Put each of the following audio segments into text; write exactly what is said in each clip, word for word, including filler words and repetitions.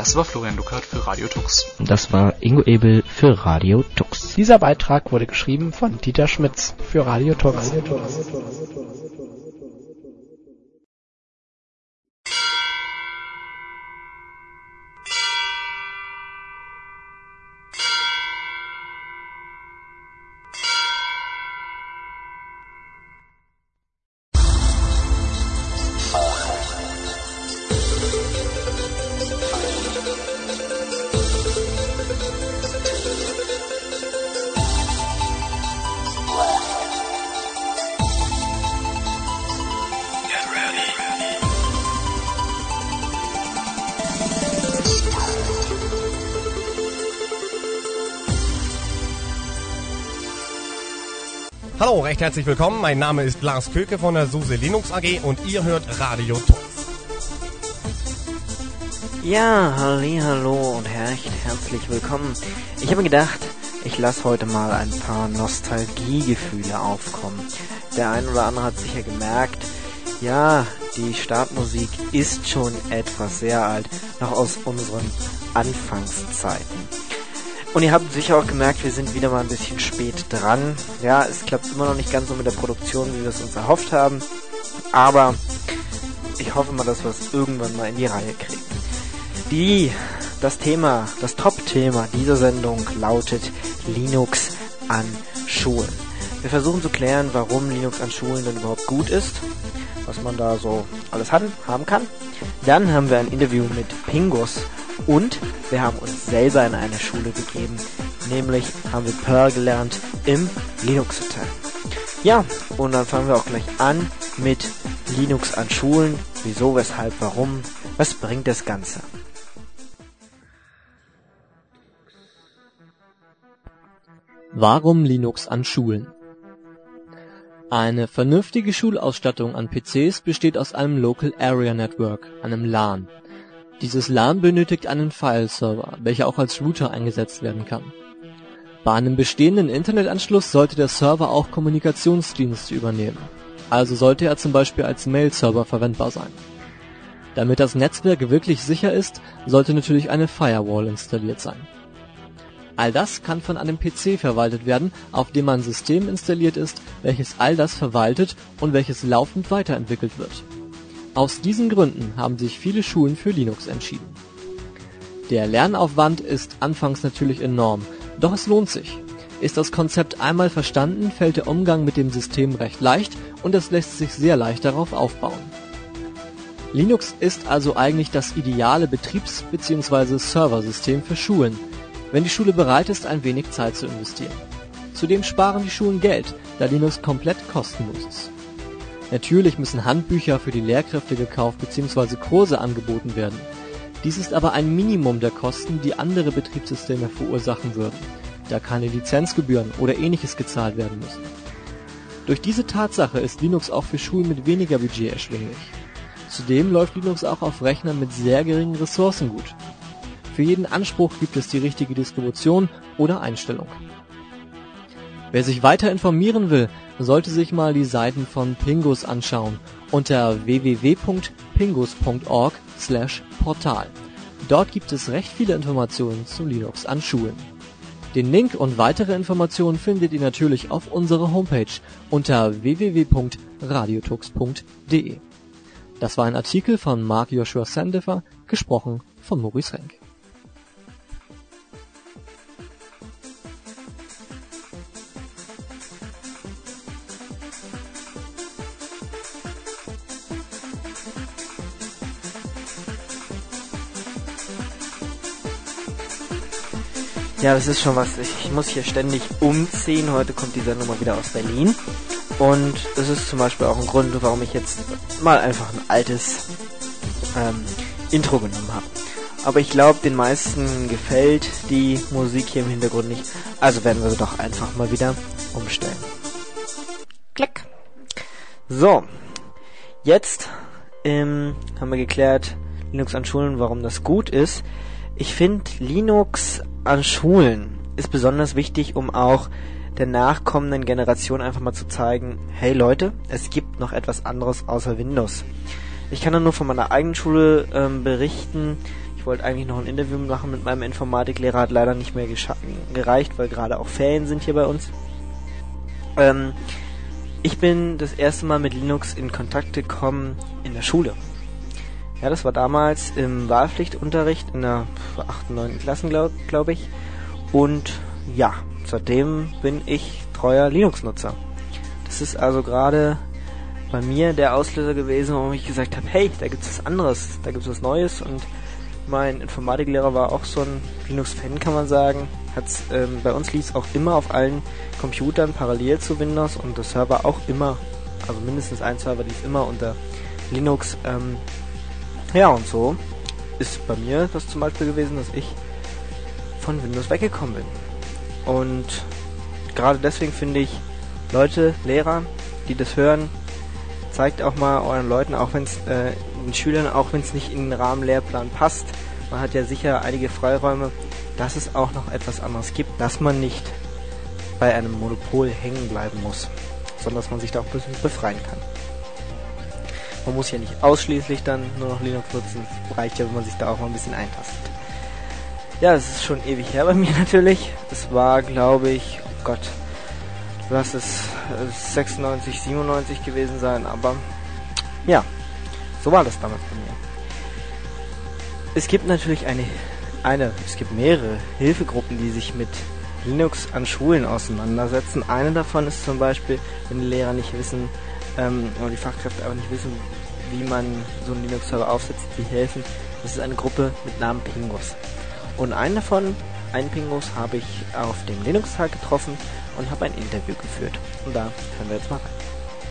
Das war Florian Luckert für Radio Tux. Und das war Ingo Ebel für Radio Tux. Dieser Beitrag wurde geschrieben von Dieter Schmitz für Radio Tux. Radio Tux. Hallo, recht herzlich willkommen. Mein Name ist Lars Köke von der SUSE Linux A G und ihr hört Radio Tux. Ja, hallo und recht herzlich willkommen. Ich habe mir gedacht, ich lasse heute mal ein paar Nostalgiegefühle aufkommen. Der ein oder andere hat sicher gemerkt, ja, die Startmusik ist schon etwas sehr alt, noch aus unseren Anfangszeiten. Und ihr habt sicher auch gemerkt, wir sind wieder mal ein bisschen spät dran. Ja, es klappt immer noch nicht ganz so mit der Produktion, wie wir es uns erhofft haben. Aber ich hoffe mal, dass wir es irgendwann mal in die Reihe kriegen. Die, das Thema, das Top-Thema dieser Sendung lautet Linux an Schulen. Wir versuchen zu klären, warum Linux an Schulen denn überhaupt gut ist, was man da so alles hat, haben kann. Dann haben wir ein Interview mit Pingus. Und wir haben uns selber in eine Schule begeben, nämlich haben wir Perl gelernt im Linux Hotel. Ja, und dann fangen wir auch gleich an mit Linux an Schulen. Wieso, weshalb, warum, was bringt das Ganze? Warum Linux an Schulen? Eine vernünftige Schulausstattung an P Cs besteht aus einem Local Area Network, einem LAN. Dieses LAN benötigt einen File-Server, welcher auch als Router eingesetzt werden kann. Bei einem bestehenden Internetanschluss sollte der Server auch Kommunikationsdienste übernehmen, also sollte er zum Beispiel als Mail-Server verwendbar sein. Damit das Netzwerk wirklich sicher ist, sollte natürlich eine Firewall installiert sein. All das kann von einem P C verwaltet werden, auf dem ein System installiert ist, welches all das verwaltet und welches laufend weiterentwickelt wird. Aus diesen Gründen haben sich viele Schulen für Linux entschieden. Der Lernaufwand ist anfangs natürlich enorm, doch es lohnt sich. Ist das Konzept einmal verstanden, fällt der Umgang mit dem System recht leicht und es lässt sich sehr leicht darauf aufbauen. Linux ist also eigentlich das ideale Betriebs- bzw. Serversystem für Schulen, wenn die Schule bereit ist, ein wenig Zeit zu investieren. Zudem sparen die Schulen Geld, da Linux komplett kostenlos ist. Natürlich müssen Handbücher für die Lehrkräfte gekauft bzw. Kurse angeboten werden. Dies ist aber ein Minimum der Kosten, die andere Betriebssysteme verursachen würden, da keine Lizenzgebühren oder ähnliches gezahlt werden müssen. Durch diese Tatsache ist Linux auch für Schulen mit weniger Budget erschwinglich. Zudem läuft Linux auch auf Rechnern mit sehr geringen Ressourcen gut. Für jeden Anspruch gibt es die richtige Distribution oder Einstellung. Wer sich weiter informieren will, sollte sich mal die Seiten von Pingus anschauen unter w w w punkt pingus punkt org slash portal. Dort gibt es recht viele Informationen zu Linux an Schulen. Den Link und weitere Informationen findet ihr natürlich auf unserer Homepage unter w w w punkt radiotux punkt d e. Das war ein Artikel von Mark Joshua Sandifer, gesprochen von Maurice Renk. Ja, das ist schon was. Ich muss hier ständig umziehen. Heute kommt die Sendung mal wieder aus Berlin. Und das ist zum Beispiel auch ein Grund, warum ich jetzt mal einfach ein altes ähm, Intro genommen habe. Aber ich glaube, den meisten gefällt die Musik hier im Hintergrund nicht. Also werden wir sie doch einfach mal wieder umstellen. Klick. So, jetzt ähm, haben wir geklärt, Linux an Schulen, warum das gut ist. Ich finde, Linux an Schulen ist besonders wichtig, um auch der nachkommenden Generation einfach mal zu zeigen, hey Leute, es gibt noch etwas anderes außer Windows. Ich kann da nur von meiner eigenen Schule ähm, berichten. Ich Ich wollte eigentlich noch ein Interview machen mit meinem Informatiklehrer, hat leider nicht mehr gescha- gereicht, weil gerade auch Ferien sind hier bei uns. Ähm, ich bin das erste Mal mit Linux in Kontakt gekommen in der Schule. Ja, das war damals im Wahlpflichtunterricht in der achten, neunten Klassen, glaube glaub ich. Und ja, seitdem bin ich treuer Linux-Nutzer. Das ist also gerade bei mir der Auslöser gewesen, warum ich gesagt habe, hey, da gibt's was anderes, da gibt's was Neues. Und mein Informatiklehrer war auch so ein Linux-Fan, kann man sagen. Hat's, ähm, bei uns lief es auch immer auf allen Computern parallel zu Windows und der Server auch immer, also mindestens ein Server lief immer unter Linux. Ähm, ja, und so ist bei mir das zum Beispiel gewesen, dass ich von Windows weggekommen bin. Und gerade deswegen finde ich, Leute, Lehrer, die das hören, zeigt auch mal euren Leuten, auch wenn es äh, den Schülern, auch wenn es nicht in den Rahmenlehrplan passt, man hat ja sicher einige Freiräume, dass es auch noch etwas anderes gibt, dass man nicht bei einem Monopol hängen bleiben muss, sondern dass man sich da auch ein bisschen befreien kann. Man muss ja nicht ausschließlich dann nur noch Linux nutzen, reicht ja, wenn man sich da auch mal ein bisschen eintastet. Ja, das ist schon ewig her bei mir natürlich. Es war, glaube ich, oh Gott, lass es sechsundneunzig, siebenundneunzig gewesen sein, aber ja, so war das damals bei mir. Es gibt natürlich eine, eine, es gibt mehrere Hilfegruppen, die sich mit Linux an Schulen auseinandersetzen. Eine davon ist zum Beispiel, wenn die Lehrer nicht wissen, ähm, oder die Fachkräfte aber nicht wissen, wie man so einen Linux-Server aufsetzt, die helfen. Das ist eine Gruppe mit Namen Pingus. Und einen davon, einen Pingus, habe ich auf dem Linux-Tag getroffen und habe ein Interview geführt. Und da hören wir jetzt mal rein.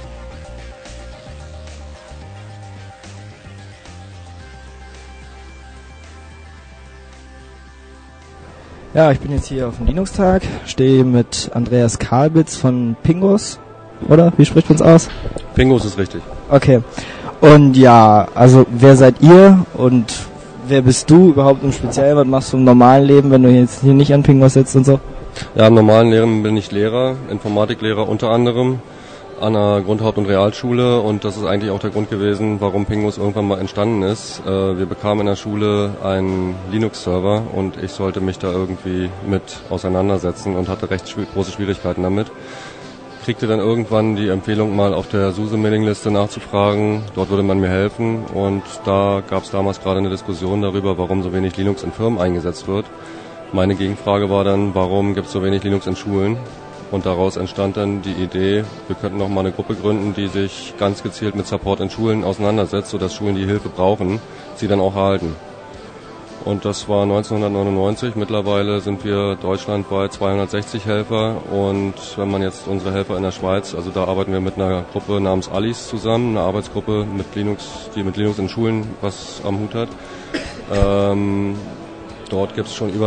Ja, ich bin jetzt hier auf dem Linux-Tag, stehe mit Andreas Karlbitz von Pingus, oder? Wie spricht man's aus? Pingus ist richtig. Okay. Und ja, also wer seid ihr und wer bist du überhaupt im Speziellen? Was machst du im normalen Leben, wenn du jetzt hier nicht an Pingus sitzt und so? Ja, im normalen Leben bin ich Lehrer, Informatiklehrer unter anderem an einer Grundhaupt- und Realschule, und das ist eigentlich auch der Grund gewesen, warum Pingus irgendwann mal entstanden ist. Äh, wir bekamen in der Schule einen Linux-Server und ich sollte mich da irgendwie mit auseinandersetzen und hatte recht schw- große Schwierigkeiten damit. Kriegte dann irgendwann die Empfehlung, mal auf der SUSE-Mailingliste nachzufragen, dort würde man mir helfen, und da gab es damals gerade eine Diskussion darüber, warum so wenig Linux in Firmen eingesetzt wird. Meine Gegenfrage war dann, warum gibt es so wenig Linux in Schulen? Und daraus entstand dann die Idee, wir könnten noch mal eine Gruppe gründen, die sich ganz gezielt mit Support in Schulen auseinandersetzt, sodass Schulen, die Hilfe brauchen, sie dann auch erhalten. Und das war neunzehnhundertneunundneunzig. Mittlerweile sind wir deutschlandweit zweihundertsechzig Helfer, und wenn man jetzt unsere Helfer in der Schweiz, also da arbeiten wir mit einer Gruppe namens Alice zusammen, eine Arbeitsgruppe mit Linux, die mit Linux in Schulen was am Hut hat. Ähm, dort gibt es schon über